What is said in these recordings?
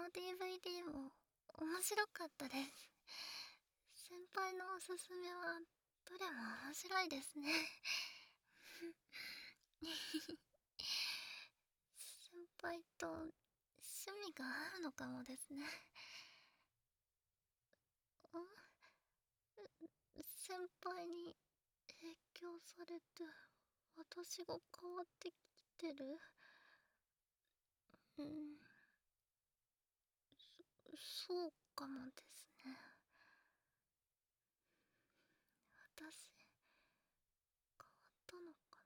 DVD も面白かったです。先輩のおすすめはどれも面白いですね。先輩と趣味が合うのかもですね。先輩に影響されて私が変わってきてる。うん、そうかもですね。私変わったのか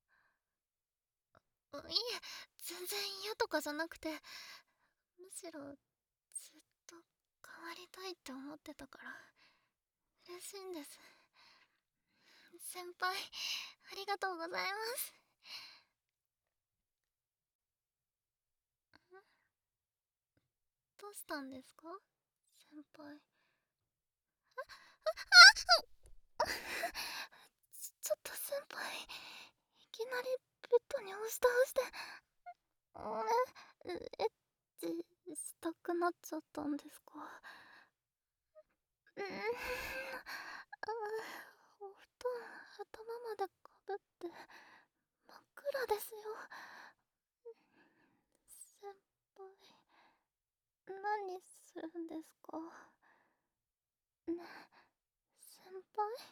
な。いえ、全然嫌とかじゃなくて、むしろずっと変わりたいって思ってたから嬉しいんです。先輩、ありがとうございます。どうしたんですか、先輩。ちょっと先輩、いきなりベッドに押し倒して、エッチしたくなっちゃったんですか。お布団頭までかぶって真っ暗ですよ。先輩、何するんですかね。先輩。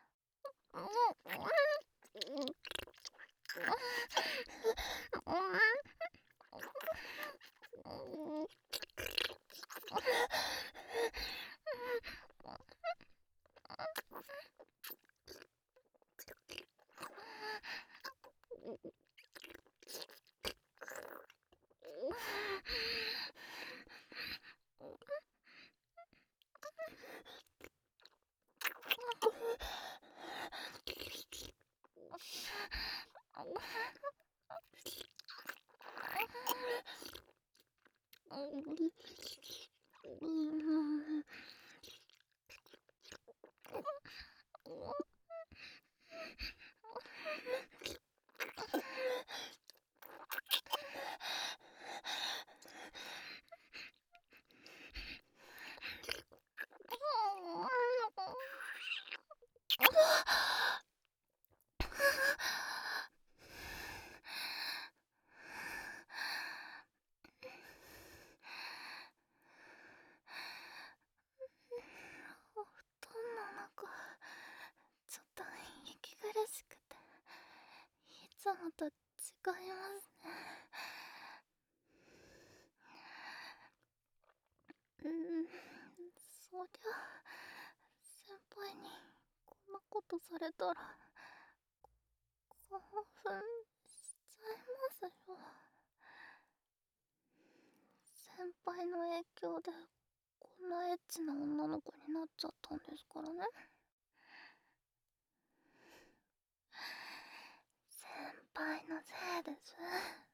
お布団の中、ちょっと息苦しくて、いつもと違いますね。そりゃ、先輩にこんなことされたら、興奮しちゃいますよ。先輩の影響で、こんなエッチな女の子になっちゃったんですからね。先輩のせいです。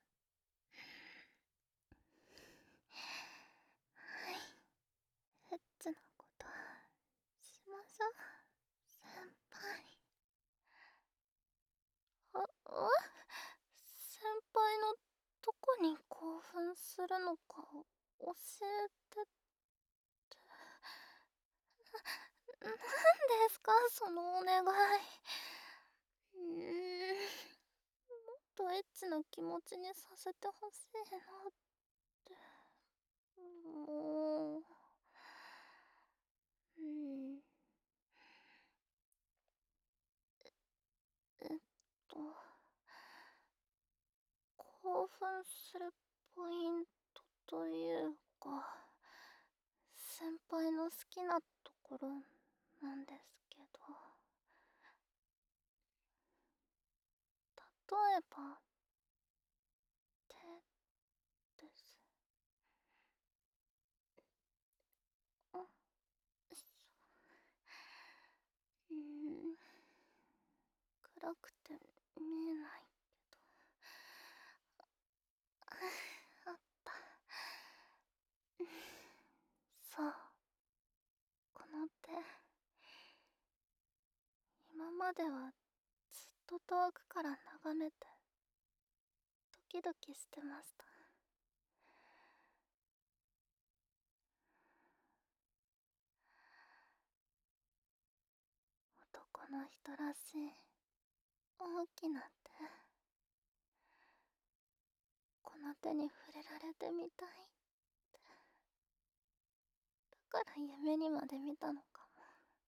はい、エッチなことしましょう、先輩。先輩のどこに興奮するのか教えてって。何ですかそのお願い。もっとエッチな気持ちにさせてほしいなって。もう、えっと興奮するポイントというか、先輩の好きなところなんですけど、例えば手です。あ、うん、暗くて見えないけど、あった。そう、この手、今まではずっと遠くから眺めてドキドキしてました。 の人らしい大きな手、この手に触れられてみたい。だから夢にまで見たのかも。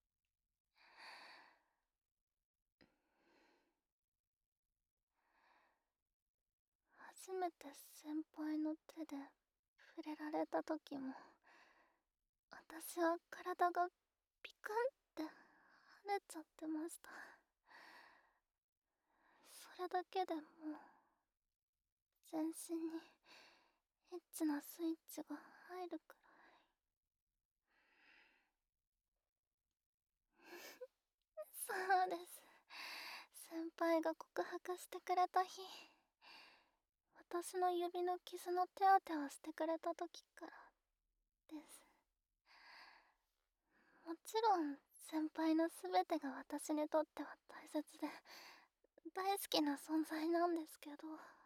初めて先輩の手で触れられた時も、私は体がピクンって跳ねちゃってました。それだけでもう全身にエッチなスイッチが入るくらい。そうです。先輩が告白してくれた日、私の指の傷の手当てをしてくれた時からです。もちろん先輩の全てが私にとっては大切で大好きな存在なんですけど、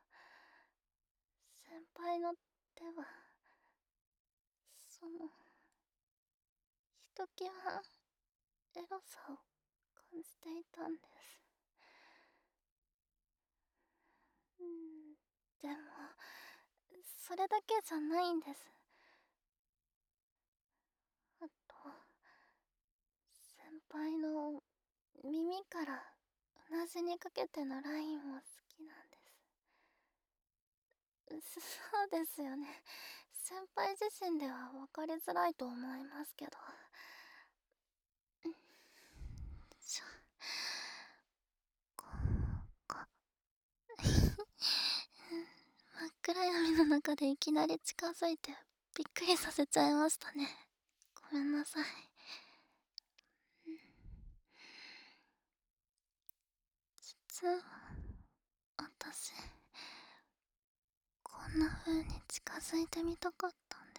先輩の手はそのひときわエロさを感じていたんです。でもそれだけじゃないんです。あと先輩の耳からうなじにかけてのラインも好きなんです。そうですよね。先輩自身では分かりづらいと思いますけど。しょここ真っ暗闇の中でいきなり近づいてびっくりさせちゃいましたね。ごめんなさい。実は私こんな風に近づいてみたかったんです。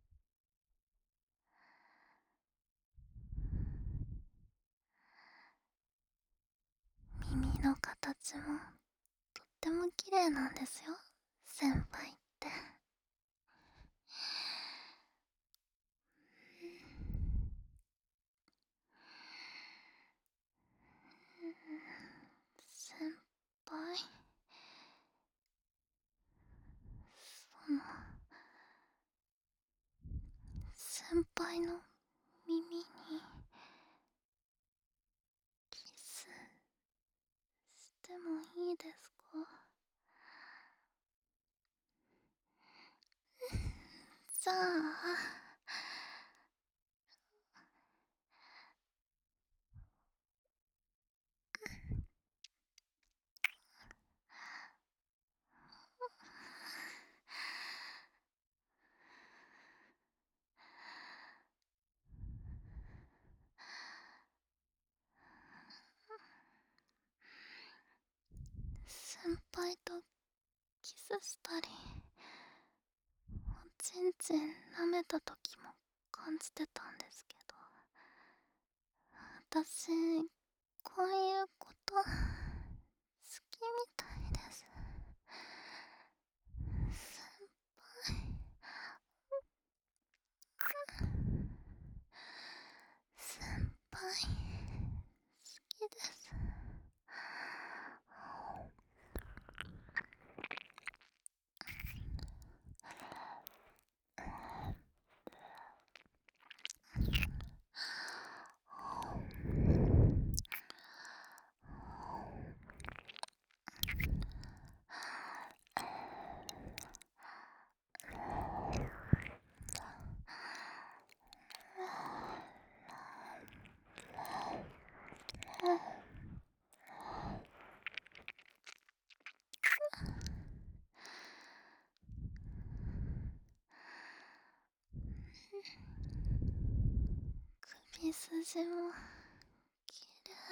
耳の形もとっても綺麗なんですよ、先輩って。先輩、その先輩の耳にキスしてもいいですか？じゃあ先輩とキスしたりおちんちん舐めた時も感じてたんですけど、私こういうこと好きみたいです。先輩好きです。首筋もきれい。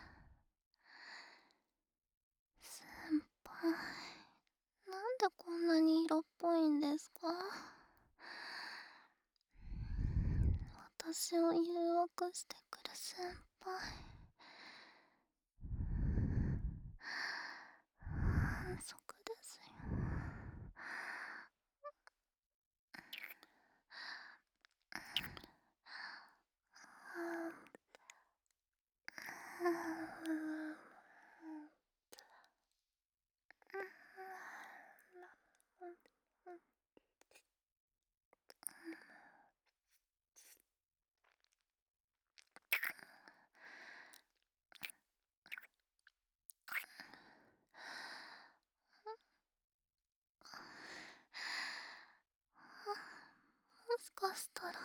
先輩、なんでこんなに色っぽいんですか？私を誘惑してくる先輩、反則ですよ。 したら。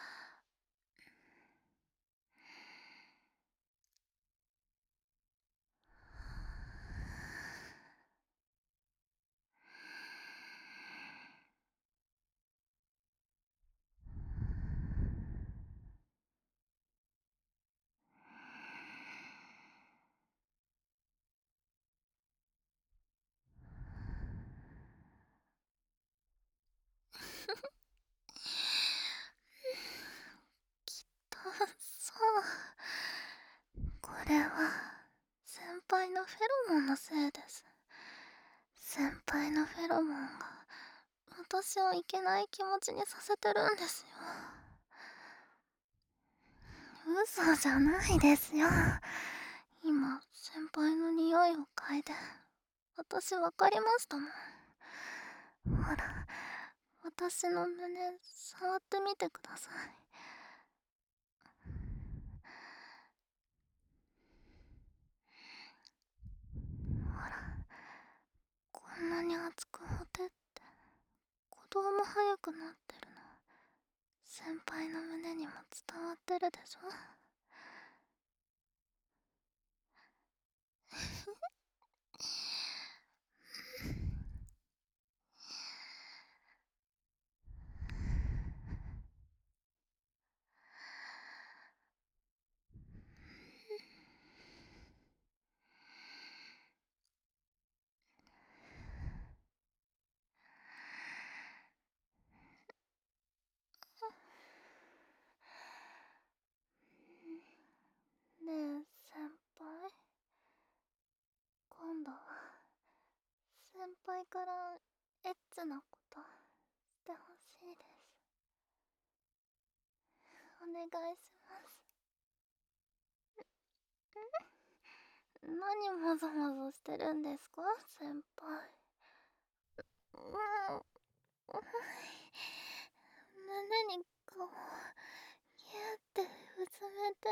そう。これは先輩のフェロモンのせいです。先輩のフェロモンが私をいけない気持ちにさせてるんですよ。嘘じゃないですよ。今先輩の匂いを嗅いで私分かりましたもん。ほら、私の胸触ってみてください。ほら、こんなに熱くほてって鼓動も速くなってるの先輩の胸にも伝わってるでしょ。ねえ先輩、今度は先輩からエッチなことしてほしいです。お願いします。何もぞもぞしてるんですか先輩。うん、胸に顔をギュってうずめて、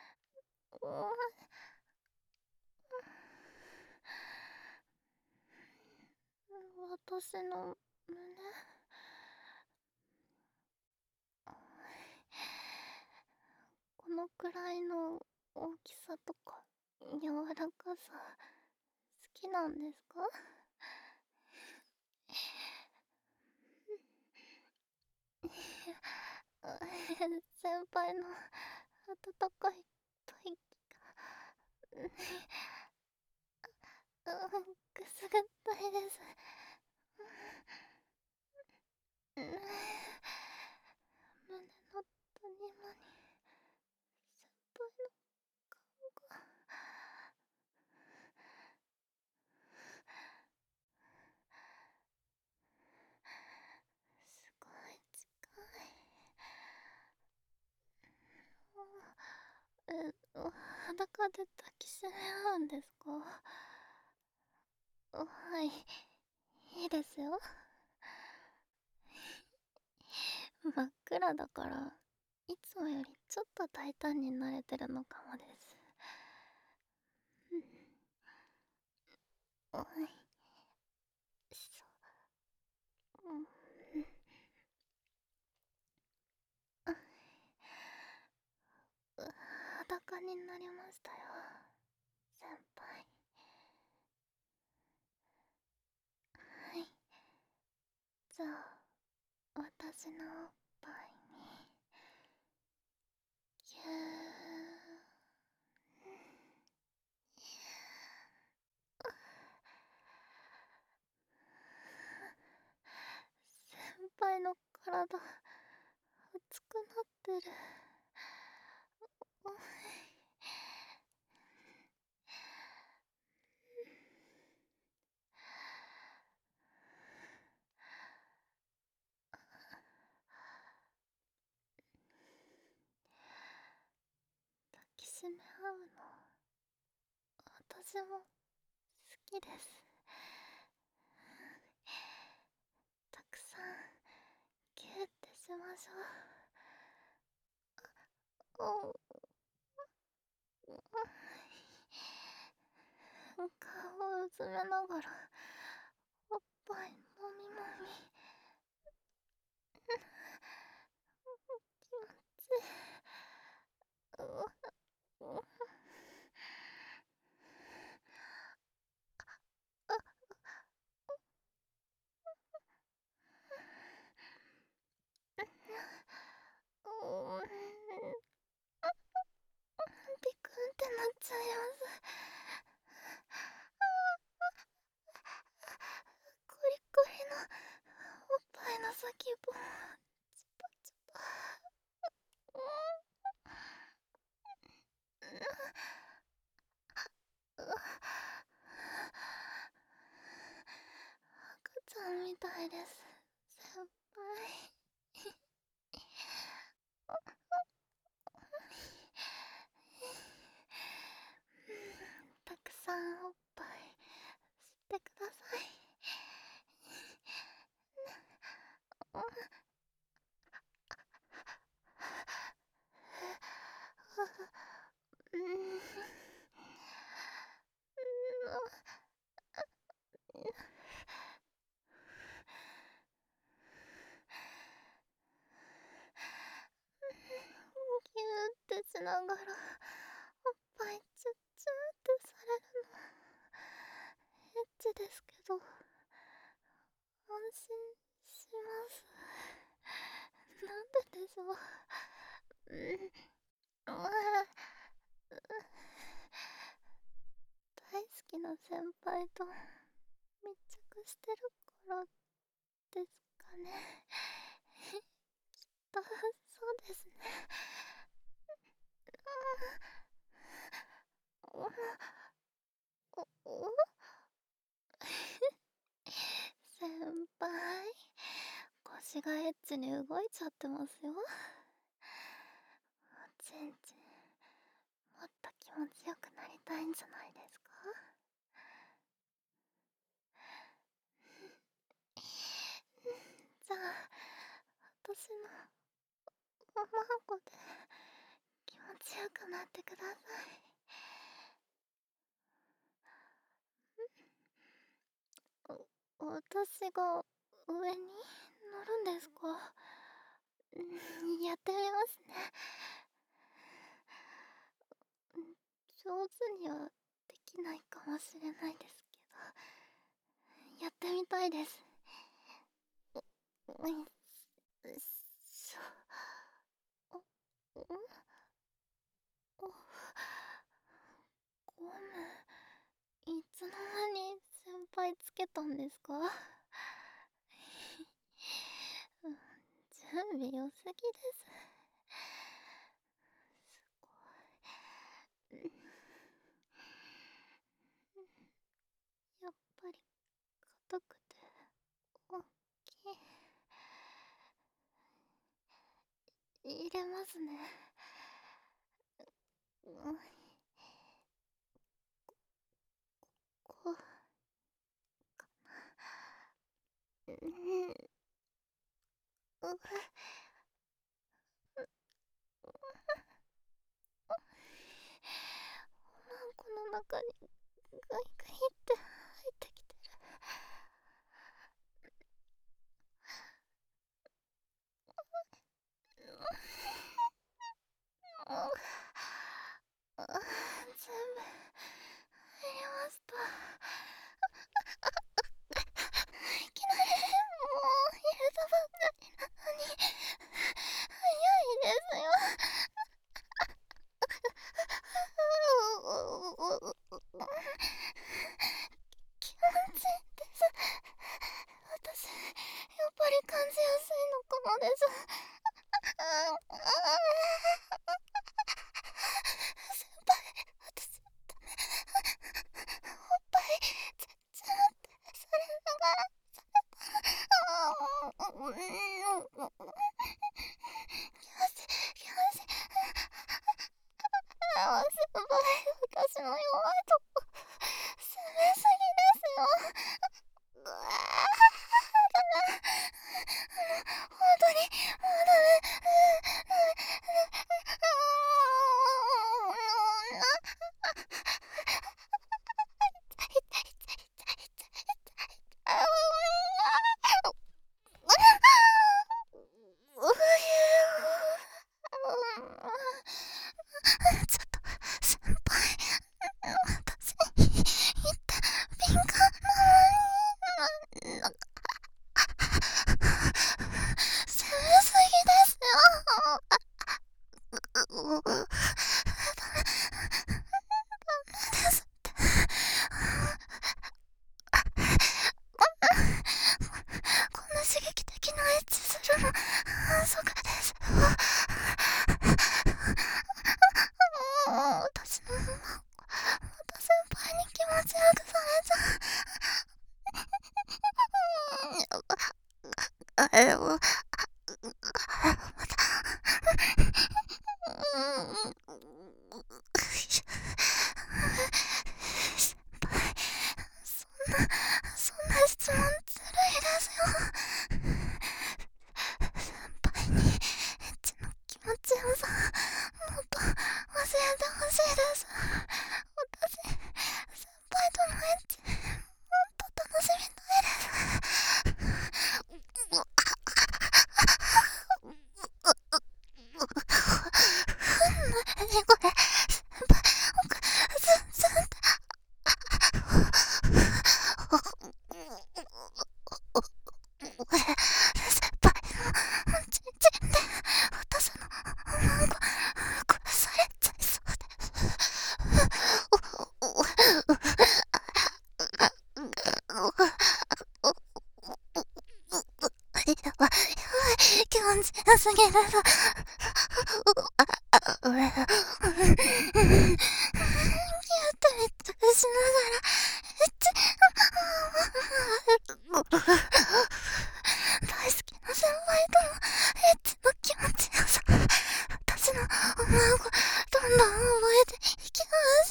私の胸、このくらいの大きさとか柔らかさ好きなんですか？先輩の温かい吐息がくすぐったいです。胸の谷間に先輩の顔が。すごい近い。裸で抱きしめ合うんですか？はい、いいですよ。真っ暗だからいつもよりちょっと大胆になれてるのかもです。はい、そう、裸になりましたよ先輩。はい、じゃあ私のおっぱいにぎゅ先輩の体熱くなってる。抱きしめ合うの私も好きです。たくさんギュってしましょう。顔をうずめながらおっぱいもみもみ。 先っぽもチュパチュパ。赤ちゃんみたいです、先輩。たくさんおっぱい吸ってください。ギューってしながらおっぱいチュッチューってされるのエッチですけど安心します。なんででしょう。大好きな先輩と密着してるからですかね。きっとそうですね。先輩、腰がエッチに動いちゃってますよ。おちんちんもっと気持ちよくなりたいんじゃないですか。じゃあ私のおまんこで気持ちよくなってください。私が上に乗るんですか？やってみますね。上手にはできないかもしれないですけど、やってみたいです。よいしょ。おゴム、いつの間に先輩つけたんですか？準備良すぎです。すごい。やっぱり硬くて大きい。入れますね。こうこの中にグイグイって入ってきてる。全部入れました。いきなりもう入れたばっかりなのに早いですよ。気持ちいいです。私やっぱり感じやすいのかもです。先輩、私おっぱいちゃちゃってされながらよしよし。先輩、私の弱いとこ攻めすぎですよ。うわ本当にもうダメ。 また先輩、そんな質問ずるいですよ。先輩にエッチの気持ちよさもっと教えてほしいです。私、先輩とのエッチもっと楽しみたいです。何これ、先輩、ずんって先輩のちんで私の思うが殺されちゃいそうで。やばい、気持ちよすぎる。俺、ギュッとりとりしながら、エッチ、大好きな先輩とのエッチの気持ちよさ、私の思う子どんどん覚えていき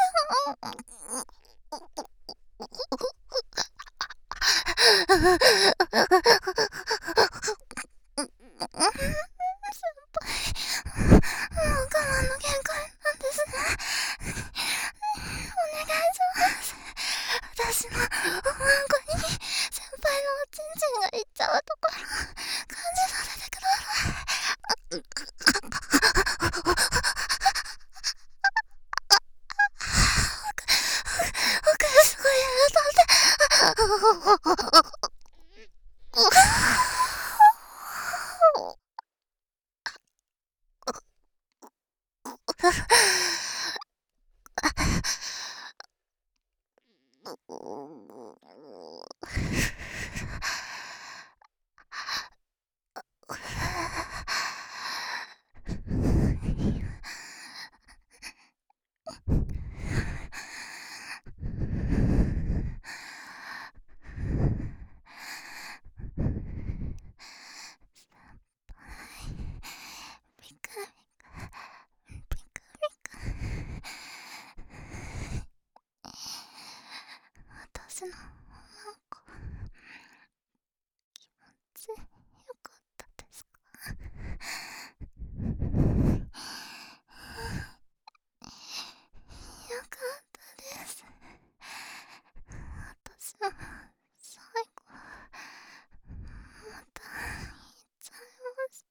ます。先輩、もう我慢の限界なんですね。お願いします。私の思う子に先輩のおちんちんがいっちゃうところ感じさせてください。僕すごいやだって。ビクビクビクビク、私のなんか気持ちよかったですか？よかったです。私も最後また言っちゃいました。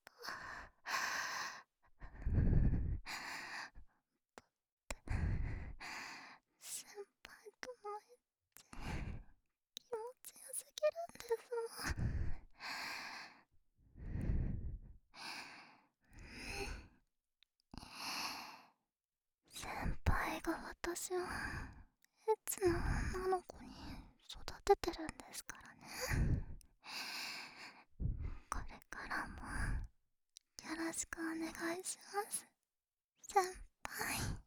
先輩とのエッチ気持ちよすぎるんですもん。先輩が私をエッチな女の子に育ててるんですからね。これからもよろしくお願いします、先輩。